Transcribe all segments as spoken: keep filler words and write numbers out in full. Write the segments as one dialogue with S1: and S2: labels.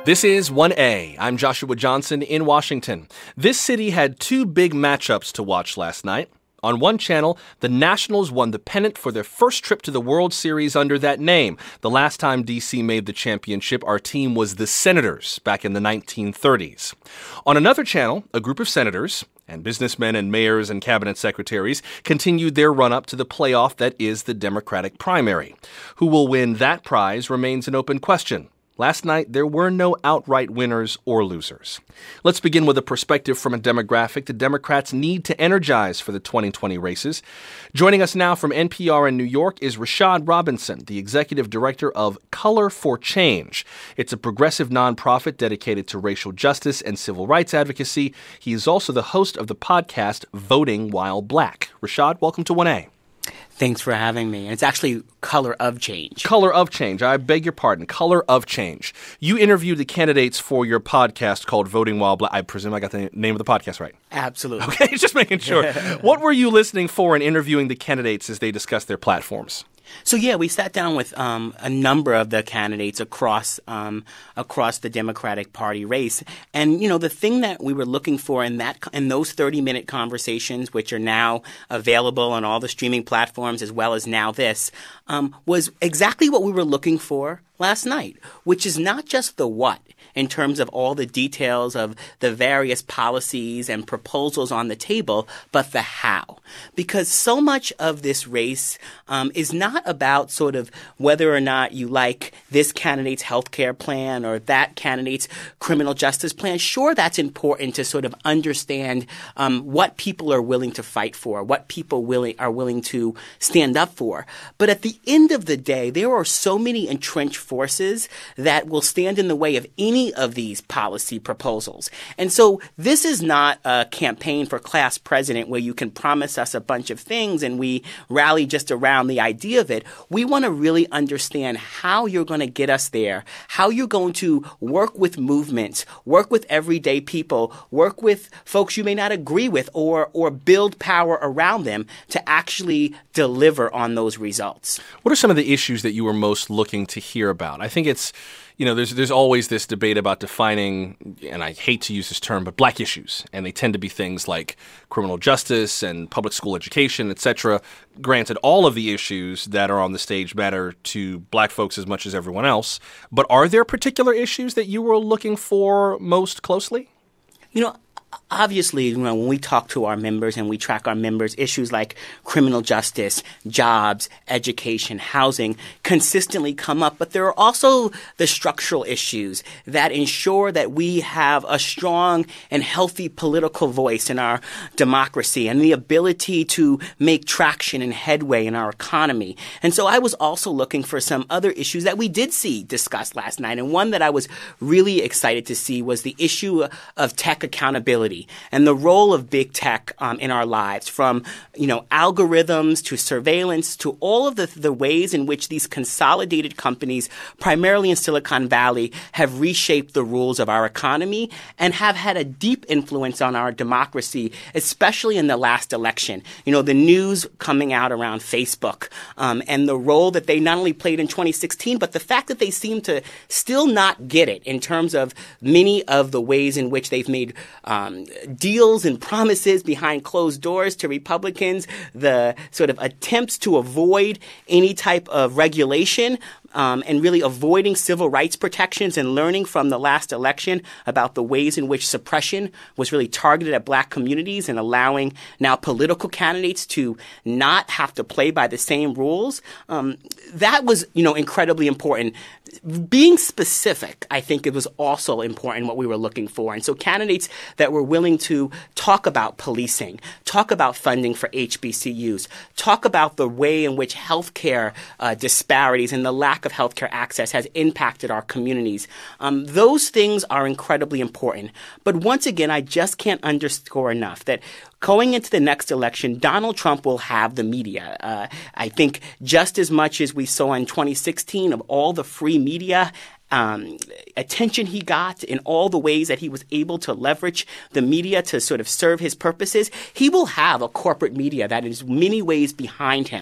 S1: This is one A. I'm Joshua Johnson in Washington. This city had two big matchups to watch last night. On one channel, the Nationals won the pennant for their first trip to the World Series under that name. The last time D C made the championship, our team was the Senators back in the nineteen thirties. On another channel, a group of senators and businessmen and mayors and cabinet secretaries continued their run-up to the playoff that is the Democratic primary. Who will win that prize remains an open question. Last night, there were no outright winners or losers. Let's begin with a perspective from a demographic the Democrats need to energize for the twenty twenty races. Joining us now from N P R in New York is Rashad Robinson, the executive director of Color for Change. It's a progressive nonprofit dedicated to racial justice and civil rights advocacy. He is also the host of the podcast Voting While Black. Rashad, welcome to one A.
S2: Thanks for having me. And it's actually Color of Change.
S1: Color of Change. I beg your pardon. Color of Change. You interviewed the candidates for your podcast called Voting While Black. I presume I got the name of the podcast right.
S2: Absolutely.
S1: Okay, just making sure. What were you listening for in interviewing the candidates as they discussed their platforms?
S2: So, yeah, we sat down with um, a number of the candidates across um, across the Democratic Party race. And, you know, the thing that we were looking for in that in those thirty-minute conversations, which are now available on all the streaming platforms as well as Now This, um, was exactly what we were looking for last night, which is not just the what in terms of all the details of the various policies and proposals on the table, but the how. Because so much of this race um, is not about sort of whether or not you like this candidate's health care plan or that candidate's criminal justice plan. Sure, that's important to sort of understand um, what people are willing to fight for, what people willing are willing to stand up for. But at the end of the day, there are so many entrenched forces that will stand in the way of any of these policy proposals. And so this is not a campaign for class president where you can promise us a bunch of things and we rally just around the idea of it. We want to really understand how you're going to get us there, how you're going to work with movements, work with everyday people, work with folks you may not agree with, or or build power around them to actually deliver on those results.
S1: What are some of the issues that you were most looking to hear about? I think it's You know, there's there's always this debate about defining, and I hate to use this term, but black issues. And they tend to be things like criminal justice and public school education, et cetera. Granted, all of the issues that are on the stage matter to black folks as much as everyone else. But are there particular issues that you were looking for most closely?
S2: You know, obviously, you know, when we talk to our members and we track our members, issues like criminal justice, jobs, education, housing consistently come up. But there are also the structural issues that ensure that we have a strong and healthy political voice in our democracy and the ability to make traction and headway in our economy. And so I was also looking for some other issues that we did see discussed last night. And one that I was really excited to see was the issue of tech accountability and the role of big tech um, in our lives, from, you know, algorithms to surveillance to all of the, the ways in which these consolidated companies, primarily in Silicon Valley, have reshaped the rules of our economy and have had a deep influence on our democracy, especially in the last election. You know, the news coming out around Facebook um, and the role that they not only played in twenty sixteen, but the fact that they seem to still not get it in terms of many of the ways in which they've made um, deals and promises behind closed doors to Republicans, the sort of attempts to avoid any type of regulation, Um, and really avoiding civil rights protections and learning from the last election about the ways in which suppression was really targeted at black communities and allowing now political candidates to not have to play by the same rules. Um, that was, you know, incredibly important. Being specific, I think it was also important what we were looking for. And so candidates that were willing to talk about policing, talk about funding for H B C Us, talk about the way in which healthcare uh, disparities and the lack of healthcare access has impacted our communities. Um, those things are incredibly important. But once again, I just can't underscore enough that going into the next election, Donald Trump will have the media. Uh, I think just as much as we saw in twenty sixteen of all the free media Um, attention he got in all the ways that he was able to leverage the media to sort of serve his purposes, he will have a corporate media that is many ways behind him.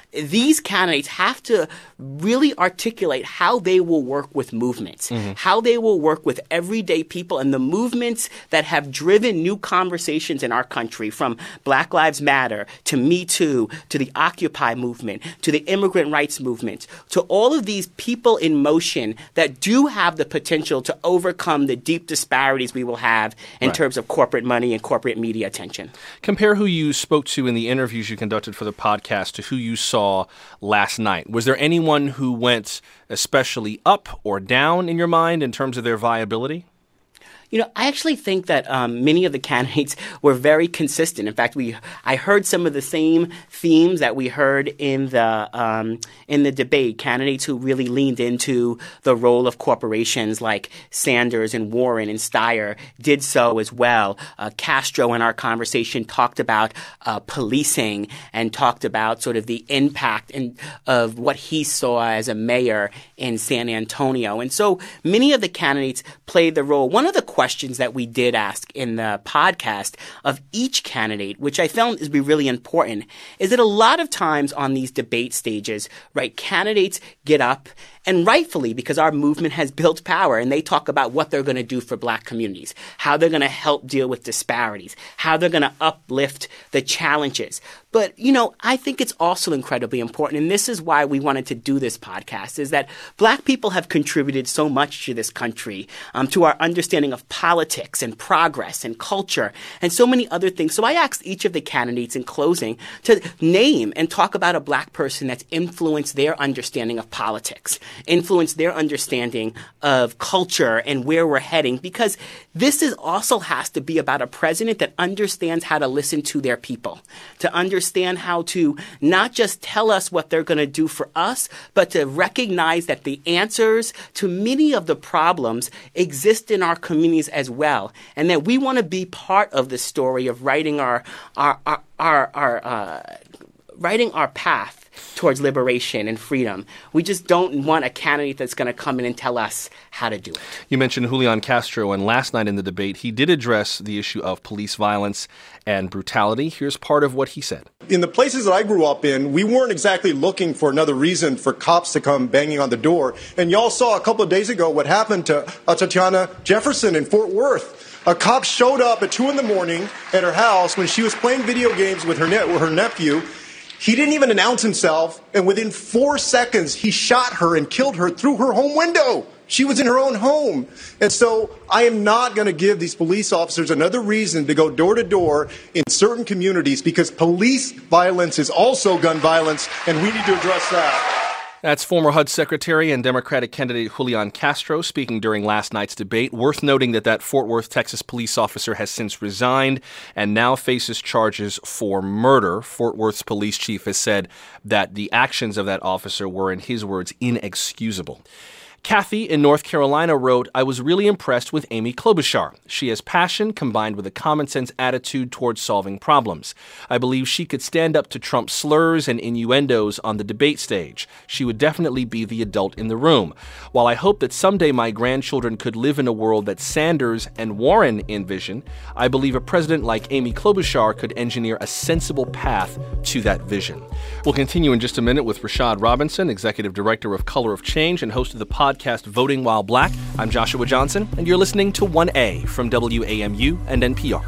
S2: these candidates have to really articulate how they will work with movements, mm-hmm. how they will work with everyday people and the movements that have driven new conversations in our country, from Black Lives Matter to Me Too to the Occupy movement to the immigrant rights movement, to all of these people in motion that do have the potential to overcome the deep disparities we will have in right. terms of corporate money and corporate media attention.
S1: Compare who you spoke to in the interviews you conducted for the podcast to who you saw last night. Was there anyone who went especially up or down in your mind in terms of their viability?
S2: You know, I actually think that um, many of the candidates were very consistent. In fact, we I heard some of the same themes that we heard in the um, in the debate. Candidates who really leaned into the role of corporations like Sanders and Warren and Steyer did so as well. Uh, Castro in our conversation talked about uh, policing and talked about sort of the impact in, of what he saw as a mayor in San Antonio. And so many of the candidates played the role. One of the questions that we did ask in the podcast of each candidate, which I found is be really important, is that a lot of times on these debate stages, right, candidates get up and rightfully, because our movement has built power, and they talk about what they're going to do for Black communities, how they're going to help deal with disparities, how they're going to uplift the challenges. But, you know, I think it's also incredibly important, and this is why we wanted to do this podcast, is that Black people have contributed so much to this country, um, to our understanding of politics and progress and culture and so many other things. So I asked each of the candidates in closing to name and talk about a Black person that's influenced their understanding of politics, influence their understanding of culture and where we're heading, because this is also has to be about a president that understands how to listen to their people, to understand how to not just tell us what they're going to do for us, but to recognize that the answers to many of the problems exist in our communities as well, and that we want to be part of the story of writing our our our our, our uh, writing our path towards liberation and freedom. We just don't want a candidate that's going to come in and tell us how to do it.
S1: You mentioned Julian Castro, and last night in the debate, he did address the issue of police violence and brutality. Here's part of what he said.
S3: In the places that I grew up in, we weren't exactly looking for another reason for cops to come banging on the door. And y'all saw a couple of days ago what happened to uh, Tatiana Jefferson in Fort Worth. A cop showed up at two in the morning at her house when she was playing video games with her, ne- with her nephew. He didn't even announce himself, and within four seconds, he shot her and killed her through her home window. She was in her own home. And so I am not going to give these police officers another reason to go door to door in certain communities, because police violence is also gun violence, and we need to address that.
S1: That's former H U D Secretary and Democratic candidate Julian Castro speaking during last night's debate. Worth noting that that Fort Worth, Texas police officer has since resigned and now faces charges for murder. Fort Worth's police chief has said that the actions of that officer were, in his words, inexcusable. Kathy in North Carolina wrote, I was really impressed with Amy Klobuchar. She has passion combined with a common-sense attitude towards solving problems. I believe she could stand up to Trump's slurs and innuendos on the debate stage. She would definitely be the adult in the room. While I hope that someday my grandchildren could live in a world that Sanders and Warren envision, I believe a president like Amy Klobuchar could engineer a sensible path to that vision. We'll continue in just a minute with Rashad Robinson, Executive Director of Color of Change and host of the podcast podcast Voting While Black. I'm Joshua Johnson, and you're listening to one A from W A M U and N P R.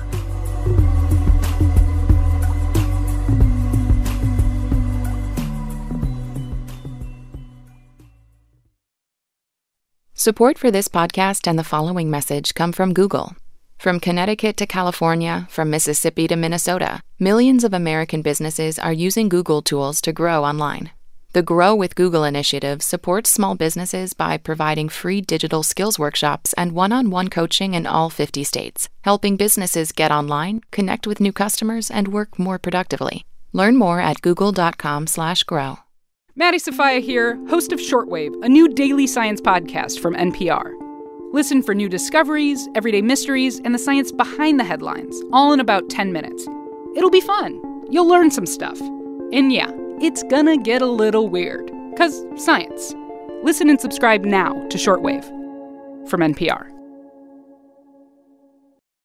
S4: Support for this podcast and the following message come from Google. From Connecticut to California, from Mississippi to Minnesota, millions of American businesses are using Google tools to grow online. The Grow with Google initiative supports small businesses by providing free digital skills workshops and one-on-one coaching in all fifty states, helping businesses get online, connect with new customers, and work more productively. Learn more at google.com slash grow.
S5: Maddie Sofia here, host of Shortwave, a new daily science podcast from N P R. Listen for new discoveries, everyday mysteries, and the science behind the headlines, all in about ten minutes. It'll be fun. You'll learn some stuff. And yeah, it's gonna get a little weird, 'cause science. Listen and subscribe now to Shortwave from N P R.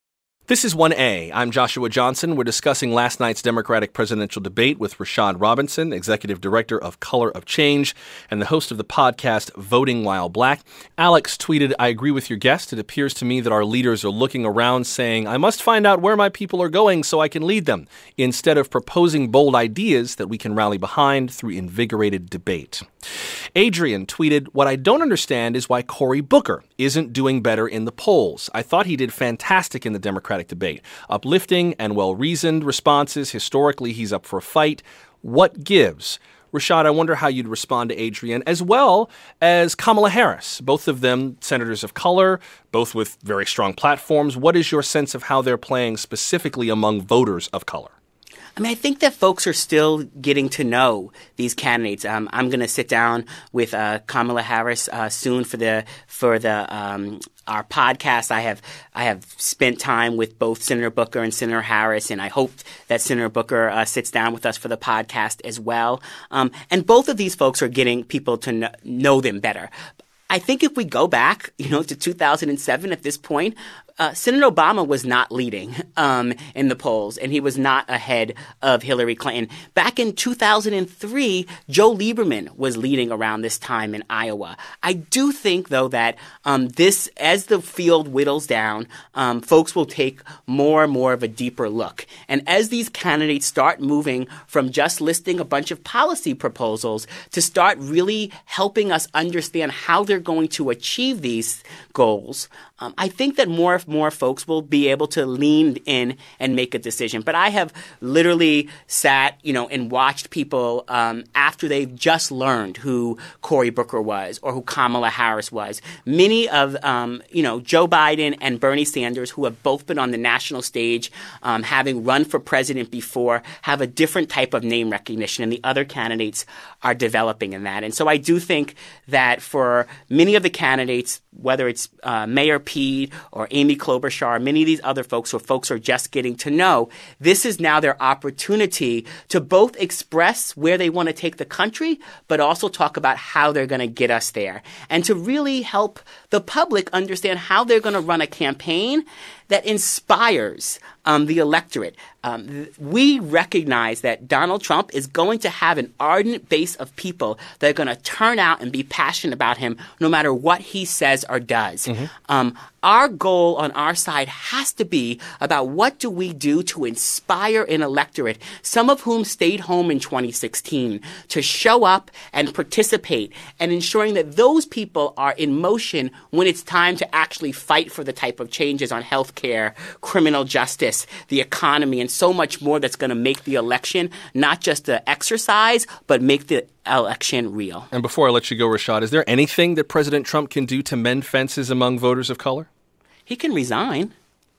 S1: This is one A. I'm Joshua Johnson. We're discussing last night's Democratic presidential debate with Rashad Robinson, Executive Director of Color of Change and the host of the podcast Voting While Black. Alex tweeted, "I agree with your guest. It appears to me that our leaders are looking around saying, I must find out where my people are going so I can lead them, instead of proposing bold ideas that we can rally behind through invigorated debate." Adrian tweeted, "What I don't understand is why Cory Booker isn't doing better in the polls. I thought he did fantastic in the Democratic debate. Uplifting and well-reasoned responses. Historically, he's up for a fight. What gives?" Rashad, I wonder how you'd respond to Adrian, as well as Kamala Harris, both of them senators of color, both with very strong platforms. What is your sense of how they're playing specifically among voters of color?
S2: I mean, I think that folks are still getting to know these candidates. Um, I'm going to sit down with uh, Kamala Harris uh, soon for the for the um, our podcast. I have I have spent time with both Senator Booker and Senator Harris, and I hope that Senator Booker uh, sits down with us for the podcast as well. Um, and both of these folks are getting people to kn- know them better. I think if we go back, you know, to two thousand seven at this point, uh, Senator Obama was not leading um, in the polls, and he was not ahead of Hillary Clinton. Back in two thousand three, Joe Lieberman was leading around this time in Iowa. I do think, though, that um, this, as the field whittles down, um, folks will take more and more of a deeper look. And as these candidates start moving from just listing a bunch of policy proposals to start really helping us understand how they're going to achieve these goals, um, I think that more more folks will be able to lean in and make a decision. But I have literally sat, you know, and watched people um, after they've just learned who Cory Booker was or who Kamala Harris was. Many of, um, you know, Joe Biden and Bernie Sanders, who have both been on the national stage, um, having run for president before, have a different type of name recognition, and the other candidates are developing in that. And so I do think that for many of the candidates, whether it's uh, Mayor Pete or Amy Klobuchar, many of these other folks or folks are just getting to know, this is now their opportunity to both express where they want to take the country, but also talk about how they're going to get us there, and to really help the public understand how they're going to run a campaign that inspires um, the electorate. Um, th- we recognize that Donald Trump is going to have an ardent base of people that are going to turn out and be passionate about him no matter what he says or does. Mm-hmm. Um, our goal on our side has to be about what do we do to inspire an electorate, some of whom stayed home in twenty sixteen, to show up and participate, and ensuring that those people are in motion when it's time to actually fight for the type of changes on health care, criminal justice, the economy, and so much more that's going to make the election not just an exercise, but make the election real.
S1: And before I let you go, Rashad, is there anything that President Trump can do to mend fences among voters of color?
S2: He can resign.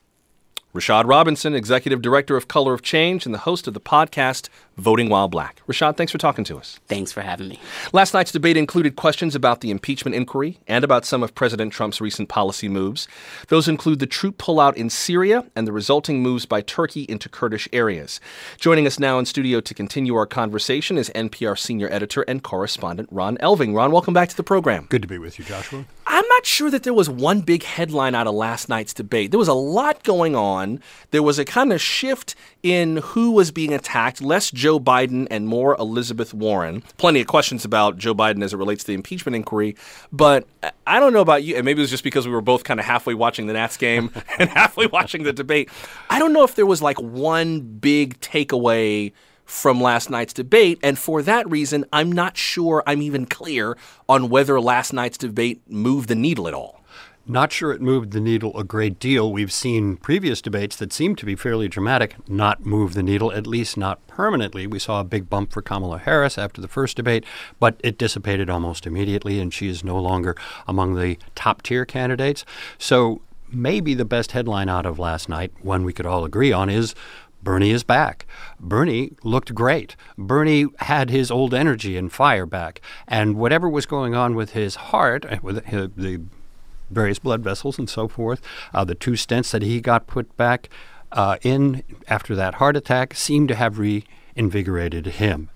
S1: Rashad Robinson, Executive Director of Color of Change and the host of the podcast Voting While Black. Rashad, thanks for talking to us.
S2: Thanks for having me.
S1: Last night's debate included questions about the impeachment inquiry and about some of President Trump's recent policy moves. Those include the troop pullout in Syria and the resulting moves by Turkey into Kurdish areas. Joining us now in studio to continue our conversation is N P R senior editor and correspondent Ron Elving. Ron, welcome back to the program.
S6: Good to be with you, Joshua.
S1: I'm not sure that there was one big headline out of last night's debate. There was a lot going on. There was a kind of shift in who was being attacked, less Joe Biden and more Elizabeth Warren. Plenty of questions about Joe Biden as it relates to the impeachment inquiry. But I don't know about you, and maybe it was just because we were both kind of halfway watching the Nats game and halfway watching the debate. I don't know if there was like one big takeaway from last night's debate, and for that reason, I'm not sure I'm even clear on whether last night's debate moved the needle at all.
S6: Not sure it moved the needle a great deal. We've seen previous debates that seem to be fairly dramatic not move the needle, at least not permanently. We saw a big bump for Kamala Harris after the first debate, but it dissipated almost immediately, and she is no longer among the top-tier candidates. So maybe the best headline out of last night, one we could all agree on, is Bernie is back. Bernie looked great. Bernie had his old energy and fire back. And whatever was going on with his heart, with the various blood vessels and so forth, uh, the two stents that he got put back uh, in after that heart attack seemed to have reinvigorated him.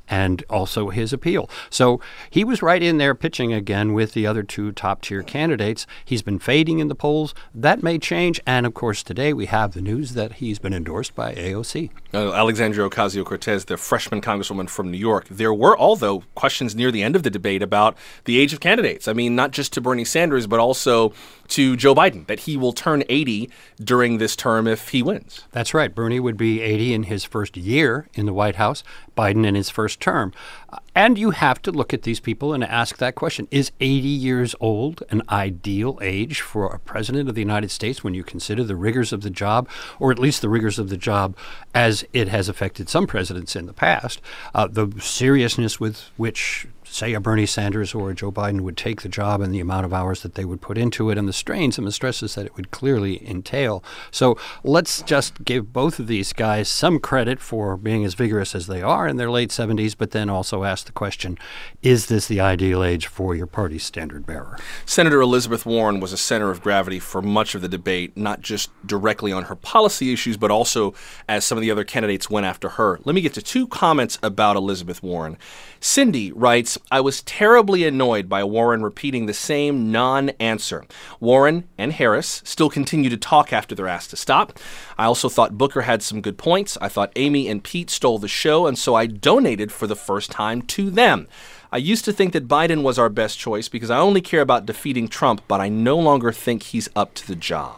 S6: and also his appeal. So he was right in there pitching again with the other two top-tier candidates. He's been fading in the polls. That may change. And, of course, today we have the news that he's been endorsed by A O C.
S1: Uh, Alexandria Ocasio-Cortez, the freshman congresswoman from New York. There were, although, questions near the end of the debate about the age of candidates. I mean, not just to Bernie Sanders, but also to Joe Biden, that he will turn eighty during this term if he wins.
S6: That's right. Bernie would be eighty in his first year in the White House, Biden in his first term. Uh, and you have to look at these people and ask that question. Is eighty years old an ideal age for a president of the United States when you consider the rigors of the job, or at least the rigors of the job as it has affected some presidents in the past, uh, the seriousness with which, say, a Bernie Sanders or a Joe Biden would take the job and the amount of hours that they would put into it and the strains and the stresses that it would clearly entail. So let's just give both of these guys some credit for being as vigorous as they are in their late seventies, but then also ask the question, is this the ideal age for your party's standard bearer?
S1: Senator Elizabeth Warren was a center of gravity for much of the debate, not just directly on her policy issues, but also as some of the other candidates went after her. Let me get to two comments about Elizabeth Warren. Cindy writes, I was terribly annoyed by Warren repeating the same non-answer. Warren and Harris still continue to talk after they're asked to stop. I also thought Booker had some good points. I thought Amy and Pete stole the show, and so I donated for the first time to them. I used to think that Biden was our best choice because I only care about defeating Trump, but I no longer think he's up to the job.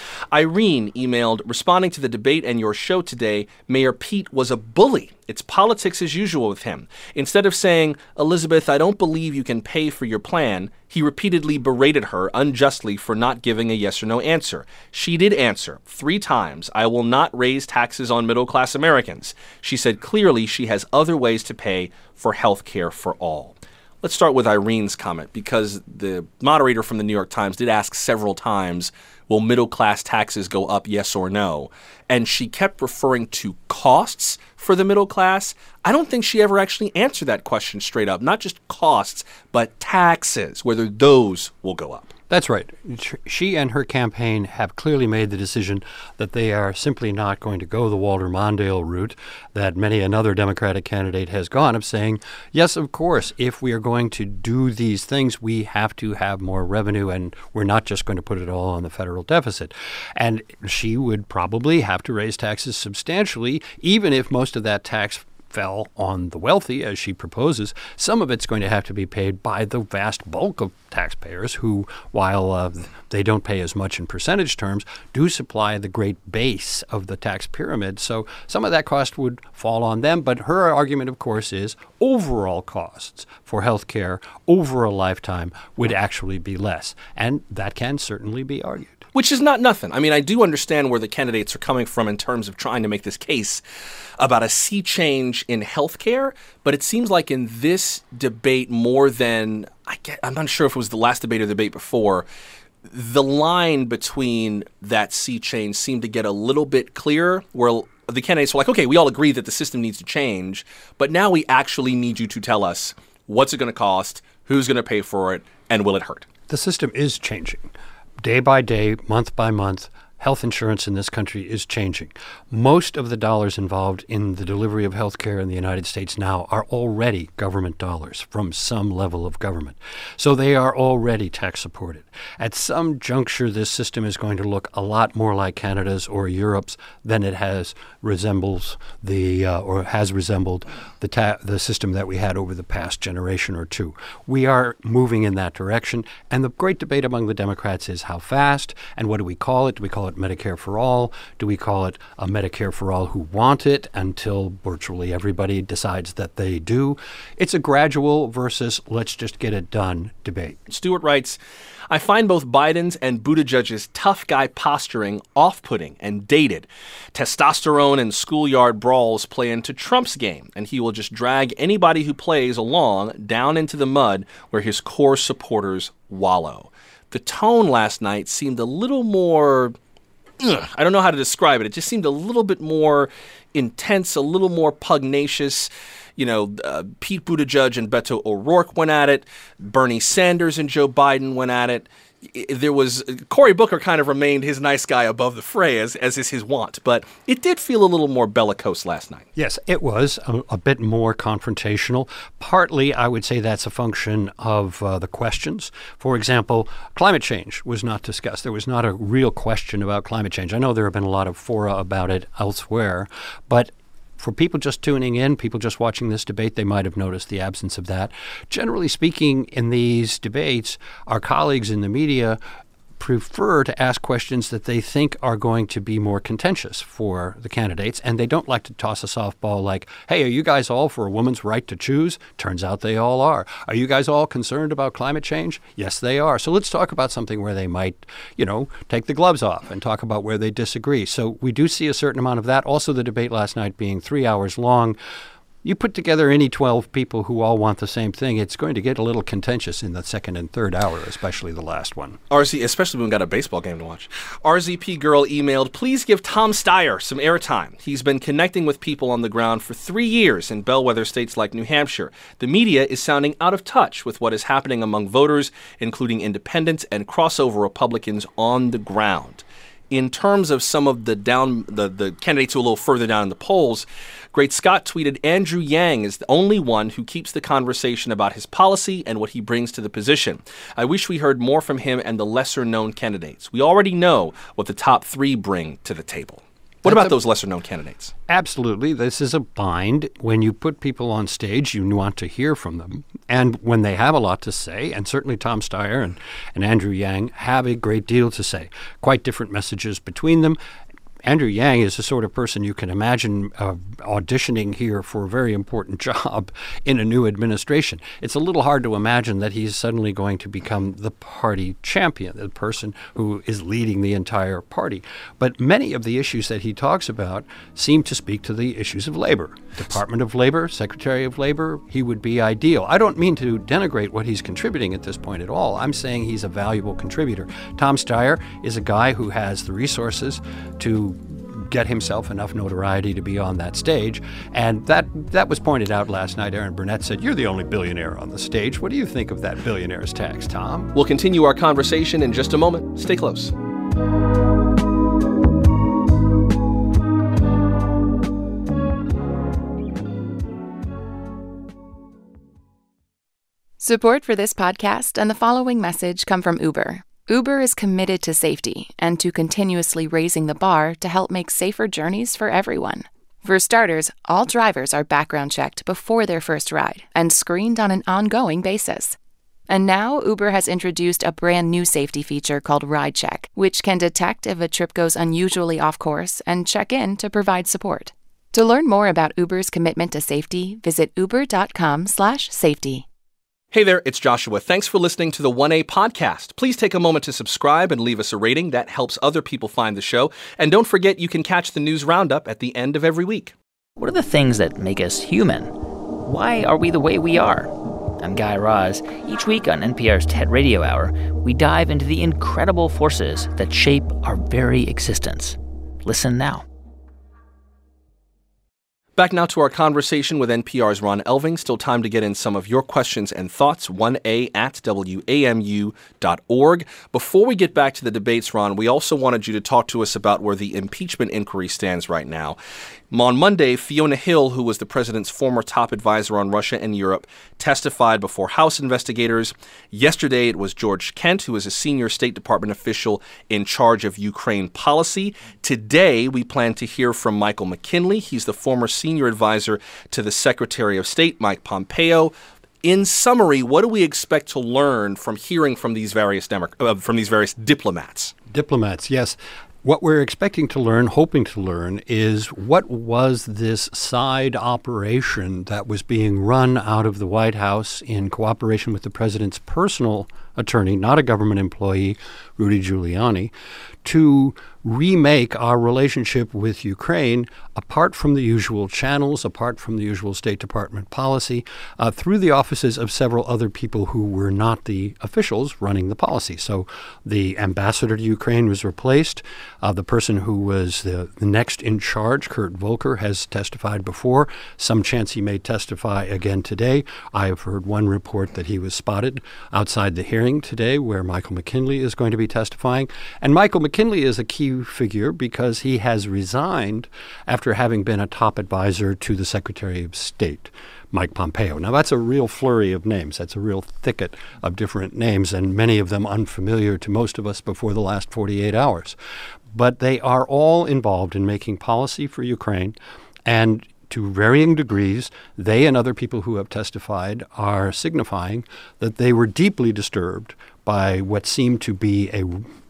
S1: Irene emailed, responding to the debate and your show today, Mayor Pete was a bully. It's politics as usual with him. Instead of saying, Elizabeth, I don't believe you can pay for your plan, he repeatedly berated her unjustly for not giving a yes or no answer. She did answer three times, I will not raise taxes on middle-class Americans. She said clearly she has other ways to pay for health care for all. Let's start with Irene's comment, because the moderator from the New York Times did ask several times, will middle-class taxes go up, yes or no? And she kept referring to costs for the middle class. I don't think she ever actually answered that question straight up. Not just costs, but taxes, whether those will go up.
S6: That's right. She and her campaign have clearly made the decision that they are simply not going to go the Walter Mondale route that many another Democratic candidate has gone, of saying, yes, of course, if we are going to do these things, we have to have more revenue, and we're not just going to put it all on the federal deficit. And she would probably have to raise taxes substantially, even if most of that tax fell on the wealthy, as she proposes. Some of it's going to have to be paid by the vast bulk of taxpayers who, while uh, they don't pay as much in percentage terms, do supply the great base of the tax pyramid. So some of that cost would fall on them. But her argument, of course, is overall costs for health care over a lifetime would actually be less. And that can certainly be argued.
S1: Which is not nothing. I mean, I do understand where the candidates are coming from in terms of trying to make this case about a sea change in healthcare, but it seems like in this debate more than, I get, I'm not sure if it was the last debate or the debate before, the line between that sea change seemed to get a little bit clearer, where the candidates were like, okay, we all agree that the system needs to change, but now we actually need you to tell us what's it going to cost, who's going to pay for it, and will it hurt?
S6: The system is changing. Day by day, month by month, health insurance in this country is changing. Most of the dollars involved in the delivery of health care in the United States now are already government dollars from some level of government. So they are already tax supported. At some juncture, this system is going to look a lot more like Canada's or Europe's than it has resembles the uh, or has resembled the ta- the system that we had over the past generation or two. We are moving in that direction, and the great debate among the Democrats is how fast and what do we call it? Do we call it Medicare for all? Do we call it a Medicare for all who want it until virtually everybody decides that they do? It's a gradual versus let's just get it done debate.
S1: Stewart writes, I find both Biden's and Buttigieg's tough guy posturing off-putting and dated. Testosterone and schoolyard brawls play into Trump's game, and he will just drag anybody who plays along down into the mud where his core supporters wallow. The tone last night seemed a little more... Ugh, I don't know how to describe it. It just seemed a little bit more intense, a little more pugnacious. You know, uh, Pete Buttigieg and Beto O'Rourke went at it. Bernie Sanders and Joe Biden went at it. there was Cory Booker kind of remained his nice guy above the fray, as, as is his wont. But it did feel a little more bellicose last night.
S6: Yes, it was a, a bit more confrontational. Partly, I would say that's a function of uh, the questions. For example, climate change was not discussed. There was not a real question about climate change. I know there have been a lot of fora about it elsewhere, but for people just tuning in, people just watching this debate, they might have noticed the absence of that. Generally speaking, in these debates, our colleagues in the media prefer to ask questions that they think are going to be more contentious for the candidates, and they don't like to toss a softball like, hey, are you guys all for a woman's right to choose? Turns out they all are. Are you guys all concerned about climate change? Yes, they are. So let's talk about something where they might, you know, take the gloves off and talk about where they disagree. So we do see a certain amount of that. Also, the debate last night being three hours long. You put together any twelve people who all want the same thing, it's going to get a little contentious in the second and third hour, especially the last one.
S1: R Z, especially when we've got a baseball game to watch. R Z P Girl emailed, please give Tom Steyer some airtime. He's been connecting with people on the ground for three years in bellwether states like New Hampshire. The media is sounding out of touch with what is happening among voters, including independents and crossover Republicans on the ground. In terms of some of the down the, the candidates who are a little further down in the polls, Great Scott tweeted, Andrew Yang is the only one who keeps the conversation about his policy and what he brings to the position. I wish we heard more from him and the lesser-known candidates. We already know what the top three bring to the table. What
S6: That's
S1: about
S6: a,
S1: those lesser-known candidates?
S6: Absolutely. This is a bind. When you put people on stage, you want to hear from them. And when they have a lot to say, and certainly Tom Steyer and, and Andrew Yang have a great deal to say, quite different messages between them. Andrew Yang is the sort of person you can imagine uh, auditioning here for a very important job in a new administration. It's a little hard to imagine that he's suddenly going to become the party champion, the person who is leading the entire party. But many of the issues that he talks about seem to speak to the issues of labor. Department of Labor, Secretary of Labor, he would be ideal. I don't mean to denigrate what he's contributing at this point at all. I'm saying he's a valuable contributor. Tom Steyer is a guy who has the resources to get himself enough notoriety to be on that stage. And that that was pointed out last night. Aaron Burnett said, you're the only billionaire on the stage. What do you think of that billionaire's tax, Tom?
S1: We'll continue our conversation in just a moment. Stay close.
S4: Support for this podcast and the following message come from Uber. Uber is committed to safety and to continuously raising the bar to help make safer journeys for everyone. For starters, all drivers are background checked before their first ride and screened on an ongoing basis. And now Uber has introduced a brand new safety feature called Ride Check, which can detect if a trip goes unusually off course and check in to provide support. To learn more about Uber's commitment to safety, visit uber.com slash safety.
S1: Hey there, it's Joshua. Thanks for listening to the one A podcast. Please take a moment to subscribe and leave us a rating. That helps other people find the show. And don't forget, you can catch the news roundup at the end of every week.
S7: What are the things that make us human? Why are we the way we are? I'm Guy Raz. Each week on N P R's TED Radio Hour, we dive into the incredible forces that shape our very existence. Listen now.
S1: Back now to our conversation with N P R's Ron Elving. Still time to get in some of your questions and thoughts. one A at W A M U dot org. Before we get back to the debates, Ron, we also wanted you to talk to us about where the impeachment inquiry stands right now. On Monday, Fiona Hill, who was the president's former top advisor on Russia and Europe, testified before House investigators. Yesterday, it was George Kent, who is a senior State Department official in charge of Ukraine policy. Today, we plan to hear from Michael McKinley. He's the former senior advisor to the Secretary of State, Mike Pompeo. In summary, what do we expect to learn from hearing from these various Demo- uh, from these various diplomats?
S6: Diplomats, yes. What we're expecting to learn, hoping to learn, is what was this side operation that was being run out of the White House in cooperation with the president's personal attorney, not a government employee, Rudy Giuliani, to remake our relationship with Ukraine apart from the usual channels, apart from the usual State Department policy, uh, through the offices of several other people who were not the officials running the policy. So the ambassador to Ukraine was replaced. Uh, the person who was the, the next in charge, Kurt Volker, has testified before. Some chance he may testify again today. I have heard one report that he was spotted outside the hearing hearing today where Michael McKinley is going to be testifying. And Michael McKinley is a key figure because he has resigned after having been a top advisor to the Secretary of State, Mike Pompeo. Now, that's a real flurry of names. That's a real thicket of different names, and many of them unfamiliar to most of us before the last forty-eight hours. But they are all involved in making policy for Ukraine, and to varying degrees, they and other people who have testified are signifying that they were deeply disturbed by what seemed to be a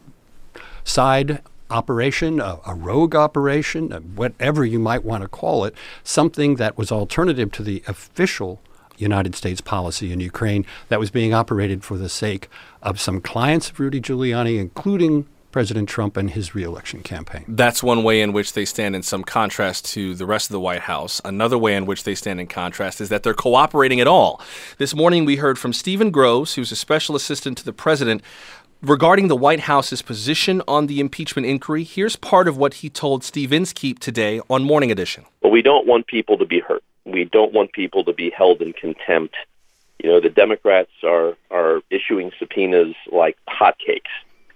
S6: side operation, a, a rogue operation, whatever you might want to call it, something that was alternative to the official United States policy in Ukraine that was being operated for the sake of some clients of Rudy Giuliani, including President Trump and his reelection campaign.
S1: That's one way in which they stand in some contrast to the rest of the White House. Another way in which they stand in contrast is that they're cooperating at all. This morning we heard from Stephen Groves, who's a special assistant to the president, regarding the White House's position on the impeachment inquiry. Here's part of what he told Steve Inskeep today on Morning Edition.
S8: Well, we don't want people to be hurt. We don't want people to be held in contempt. You know, the Democrats are, are issuing subpoenas like hotcakes.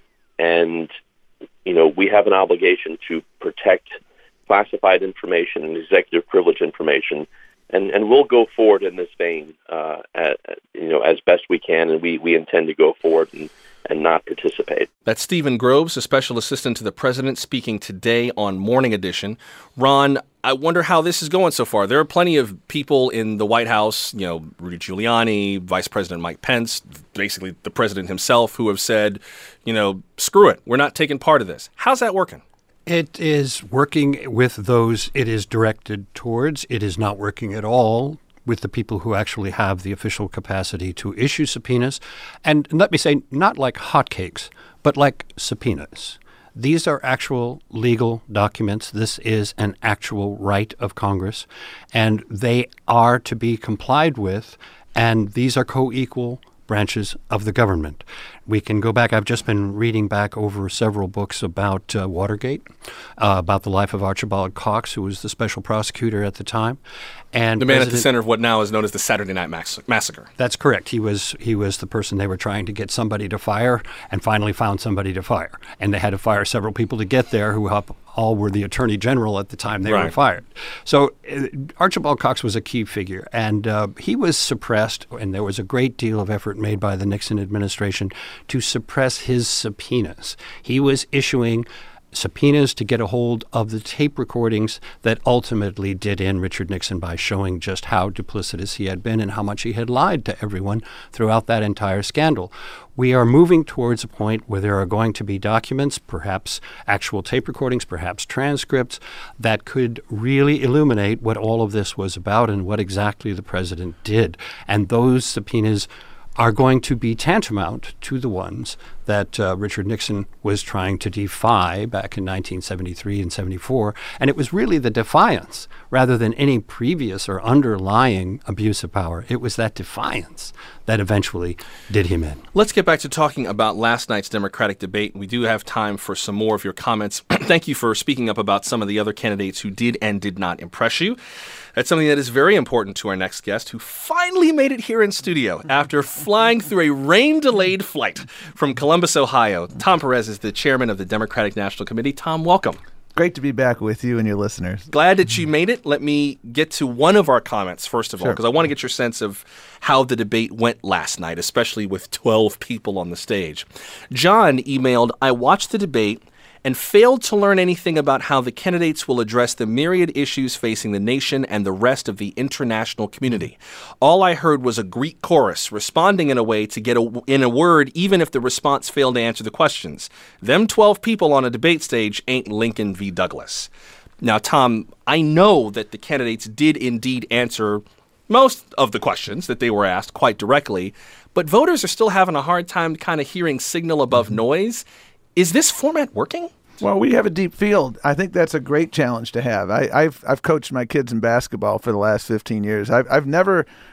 S8: And, you know, we have an obligation to protect classified information and executive privilege information. And, and we'll go forward in this vein, uh, at, you know, as best we can. And we, we intend to go forward and, and not participate.
S1: That's Stephen Groves, a special assistant to the president, speaking today on Morning Edition. Ron, I wonder how this is going so far. There are plenty of people in the White House, you know, Rudy Giuliani, Vice President Mike Pence, basically the president himself, who have said, you know, screw it, we're not taking part of this. How's that working?
S6: It is working with those it is directed towards. It is not working at all with the people who actually have the official capacity to issue subpoenas. And let me say, not like hotcakes, but like subpoenas. These are actual legal documents. This is an actual right of Congress, and they are to be complied with, and these are co-equal branches of the government. We can go back. I've just been reading back over several books about uh, Watergate, uh, about the life of Archibald Cox, who was the special prosecutor at the time. And
S1: the man
S6: President,
S1: at the center of what now is known as the Saturday Night Mass- Massacre.
S6: That's correct. He was he was the person they were trying to get somebody to fire, and finally found somebody to fire. And they had to fire several people to get there, who all were the attorney general at the time they
S1: right.
S6: were fired. So uh, Archibald Cox was a key figure, and uh, he was suppressed, and there was a great deal of effort made by the Nixon administration to suppress his subpoenas. He was issuing subpoenas to get a hold of the tape recordings that ultimately did in Richard Nixon by showing just how duplicitous he had been and how much he had lied to everyone throughout that entire scandal. We are moving towards a point where there are going to be documents, perhaps actual tape recordings, perhaps transcripts, that could really illuminate what all of this was about and what exactly the president did. And those subpoenas are going to be tantamount to the ones that uh, Richard Nixon was trying to defy back in nineteen seventy-three and seventy-four. And it was really the defiance, rather than any previous or underlying abuse of power. It was that defiance that eventually did him in.
S1: Let's get back to talking about last night's Democratic debate. We do have time for some more of your comments. Thank you for speaking up about some of the other candidates who did and did not impress you. That's something that is very important to our next guest, who finally made it here in studio after flying through a rain-delayed flight from Columbus, Ohio. Tom Perez is the chairman of the Democratic National Committee. Tom, welcome.
S9: Great to be back with you and your listeners.
S1: Glad that you made it. Let me get to one of our comments, first of all, because I want to get your sense of how the debate went last night, especially with twelve people on the stage. John emailed, I watched the debate and failed to learn anything about how the candidates will address the myriad issues facing the nation and the rest of the international community. All I heard was a Greek chorus responding in a way to get a, in a word even if the response failed to answer the questions. Them twelve people on a debate stage ain't Lincoln v. Douglas. Now, Tom, I know that the candidates did indeed answer most of the questions that they were asked quite directly, but voters are still having a hard time kind of hearing signal above noise. Is this format working?
S9: Well, we have a deep field. I think that's a great challenge to have. I, I've I've coached my kids in basketball for the last fifteen years. I've I've never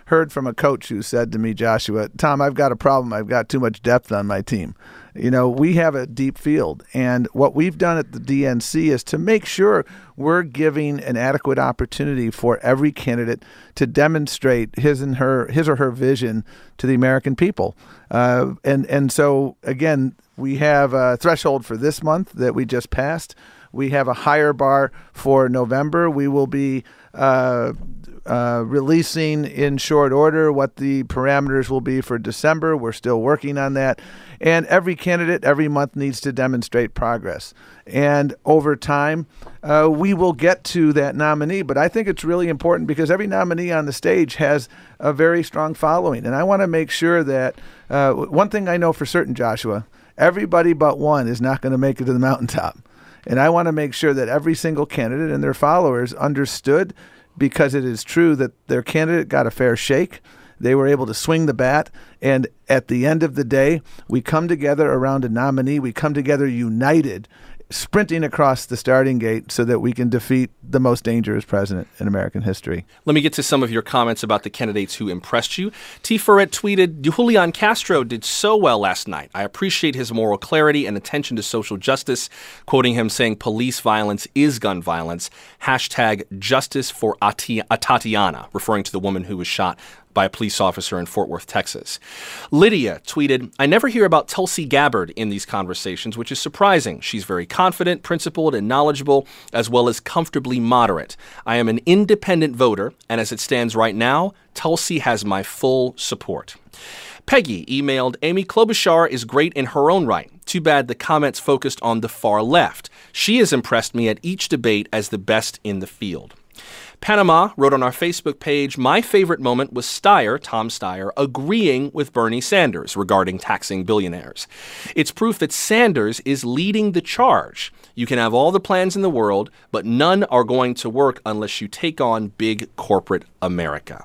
S9: heard from a coach who said to me, Joshua, Tom, I've got a problem. I've got too much depth on my team. You know, we have a deep field, and what we've done at the D N C is to make sure we're giving an adequate opportunity for every candidate to demonstrate his and her, his or her vision to the American people. Uh, and and so again, we have a threshold for this month that we just passed. We have a higher bar for November. We will be uh, uh, releasing in short order what the parameters will be for December. We're still working on that. And every candidate every month needs to demonstrate progress. And over time, uh, we will get to that nominee. But I think it's really important because every nominee on the stage has a very strong following. And I want to make sure that uh, one thing I know for certain, Joshua, everybody but one is not going to make it to the mountaintop. And I want to make sure that every single candidate and their followers understood, because it is true that their candidate got a fair shake. They were able to swing the bat. And at the end of the day, we come together around a nominee. We come together united, sprinting across the starting gate so that we can defeat the most dangerous president in American history.
S1: Let me get to some of your comments about the candidates who impressed you. T. Ferret tweeted, Julian Castro did so well last night. I appreciate his moral clarity and attention to social justice, quoting him saying police violence is gun violence. Hashtag justice for Ati- Tatiana, referring to the woman who was shot by a police officer in Fort Worth, Texas. Lydia tweeted, I never hear about Tulsi Gabbard in these conversations, which is surprising. She's very confident, principled, and knowledgeable, as well as comfortably moderate. I am an independent voter, and as it stands right now, Tulsi has my full support. Peggy emailed, Amy Klobuchar is great in her own right. Too bad the comments focused on the far left. She has impressed me at each debate as the best in the field. Panama wrote on our Facebook page, my favorite moment was Steyer, Tom Steyer, agreeing with Bernie Sanders regarding taxing billionaires. It's proof that Sanders is leading the charge. You can have all the plans in the world, but none are going to work unless you take on big corporate America.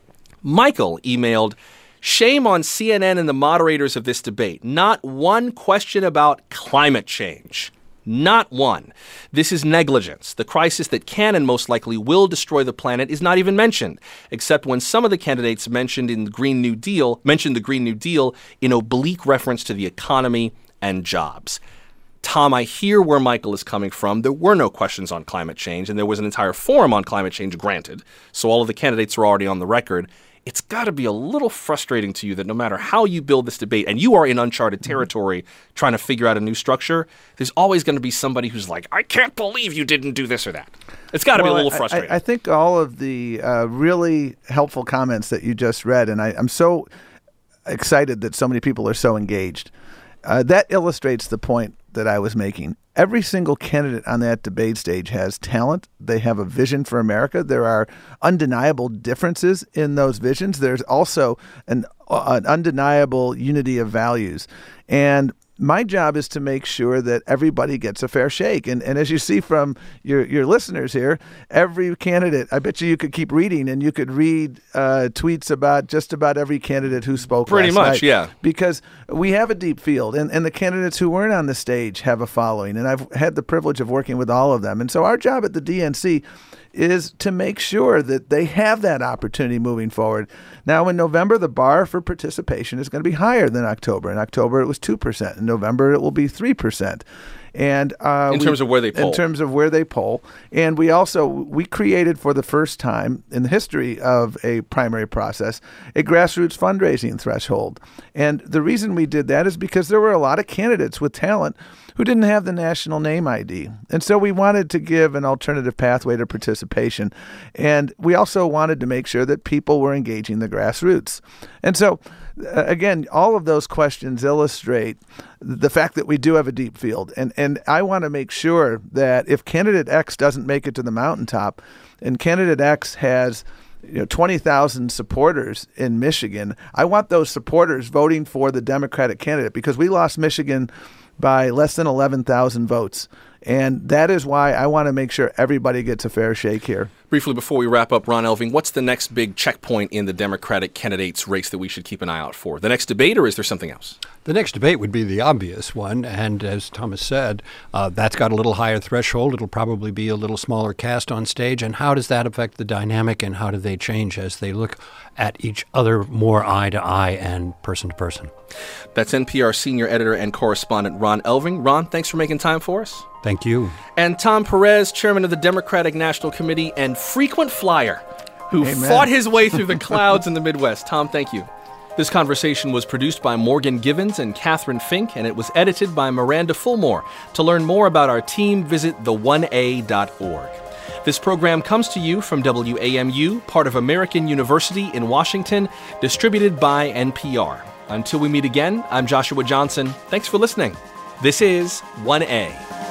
S1: Michael emailed, shame on C N N and the moderators of this debate. Not one question about climate change. Not one. This is negligence. The crisis that can and most likely will destroy the planet is not even mentioned, except when some of the candidates mentioned in the Green New Deal mentioned the Green New Deal in oblique reference to the economy and jobs. Tom, I hear where Michael is coming from. There were no questions on climate change, and there was an entire forum on climate change granted, so all of the candidates are already on the record. It's got to be a little frustrating to you that no matter how you build this debate, and you are in uncharted territory trying to figure out a new structure, there's always going to be somebody who's like, I can't believe you didn't do this or that. It's got to well, be a little frustrating.
S9: I, I think all of the uh, really helpful comments that you just read, and I, I'm so excited that so many people are so engaged, uh, that illustrates the point that I was making. Every single candidate on that debate stage has talent. They have a vision for America. There are undeniable differences in those visions. There's also an, an undeniable unity of values. And my job is to make sure that everybody gets a fair shake. And and as you see from your, your listeners here, every candidate, I bet you you could keep reading and you could read uh, tweets about just about every candidate who spoke
S1: Pretty
S9: last
S1: much,
S9: night.
S1: yeah.
S9: Because we have a deep field, and, and the candidates who weren't on the stage have a following. And I've had the privilege of working with all of them. And so our job at the D N C is to make sure that they have that opportunity moving forward. Now, in November, the bar for participation is going to be higher than October. In October, it was two percent. In November, it will be three percent. And uh,
S1: in
S9: we,
S1: terms of where they poll.
S9: In terms of where they poll. And we also, we created for the first time in the history of a primary process, a grassroots fundraising threshold. And the reason we did that is because there were a lot of candidates with talent who didn't have the national name I D. And so we wanted to give an alternative pathway to participation. And we also wanted to make sure that people were engaging the grassroots. And so, uh, again, all of those questions illustrate the fact that we do have a deep field. And, and I want to make sure that if candidate X doesn't make it to the mountaintop, and candidate X has you know, twenty thousand supporters in Michigan, I want those supporters voting for the Democratic candidate, because we lost Michigan by less than eleven thousand votes. And that is why I want to make sure everybody gets a fair shake here.
S1: Briefly, before we wrap up, Ron Elving, what's the next big checkpoint in the Democratic candidates race that we should keep an eye out for? The next debate, or is there something else?
S6: The next debate would be the obvious one, and as Thomas said, uh, that's got a little higher threshold. It'll probably be a little smaller cast on stage, and how does that affect the dynamic, and how do they change as they look at each other more eye to eye and person to person?
S1: That's N P R senior editor and correspondent Ron Elving. Ron, thanks for making time for us.
S6: Thank you.
S1: And Tom Perez, chairman of the Democratic National Committee and frequent flyer, who
S9: Amen.
S1: fought his way through the clouds in the Midwest. Tom, thank you. This conversation was produced by Morgan Givens and Catherine Fink, and it was edited by Miranda Fulmore. To learn more about our team, visit the one a dot org. This program comes to you from W A M U, part of American University in Washington, distributed by N P R. Until we meet again, I'm Joshua Johnson. Thanks for listening. This is one A.